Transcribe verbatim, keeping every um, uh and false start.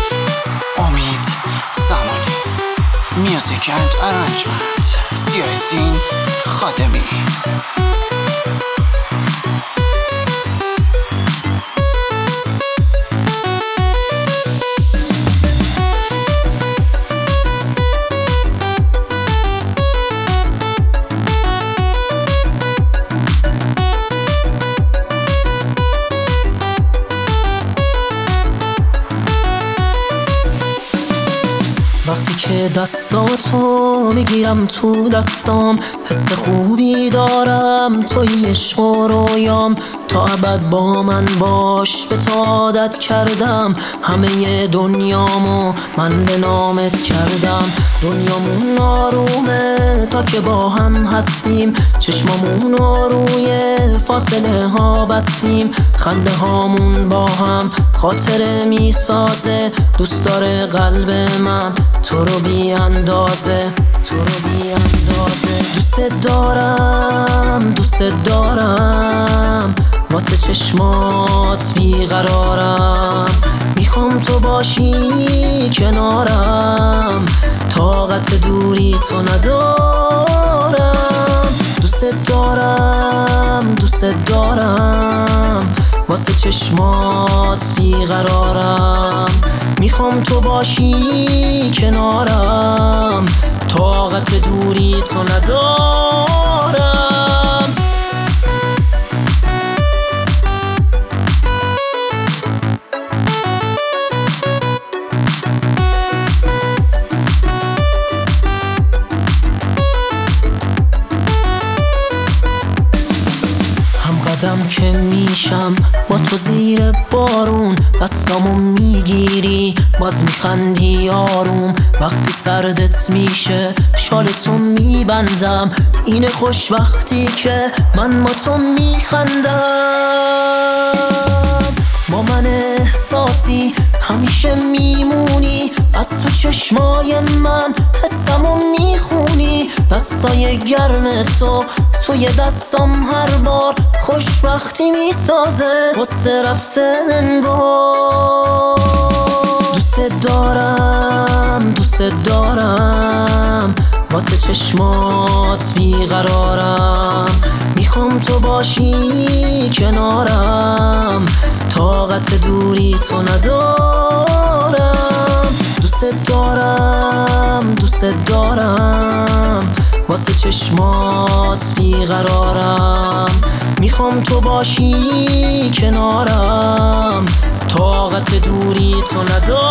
امید زمانی. میوزیک اند ارنجمنت زیادین خادمی. وقتی که دستاتو میگیرم تو دستام، حس خوبی دارم، توی عشق و رویام. تا ابد با من باش، به تو عادت کردم، همه دنیامو من به نامت کردم. دنیامون آرومه تا که با هم هستیم، چشمامونو روی فاصله ها بستیم. خنده هامون با هم خاطره میسازه، دوست داره قلب من تو رو بی اندازه، تو رو بی اندازه. دوست دارم، دوست دارم، واسه چشمات بیقرارم. میخوام تو باشی کنارم، طاقت دوری تو ندارم. دوست دارم، دوست دارم، واسه چشمات بیقرارم. میخوام تو باشی کنارم، طاقت دوری تو ندارم. قدم که میشم با تو زیر بارون، دستامو میگیری باز میخندی آروم. وقتی سردت میشه شالتو میبندم، این خوشبختی که من با تو میخندم. با من احساسی همیشه میمونی، از تو چشمای من حسمو میخونی. دستای گرم تو توی دستام هر بار خوشبختی میسازه، واسه رفته انگار. دوست دارم، دوست دارم، واسه چشمات بیقرارم. میخوام تو باشی کنارم، طاقت دوری تو ندارم. دوست دارم، دوست دارم، واسه چشمات بیقرارم. میخوام تو باشی کنارم، طاقت دوری تو ندارم.